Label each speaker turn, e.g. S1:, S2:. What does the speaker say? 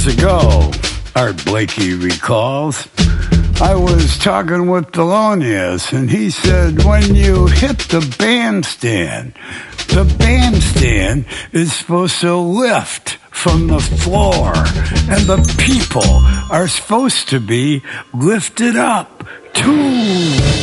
S1: years ago, Art Blakey recalls, I was talking with Thelonious, and he said, when you hit the bandstand is supposed to lift from the floor, and the people are supposed to be lifted up too.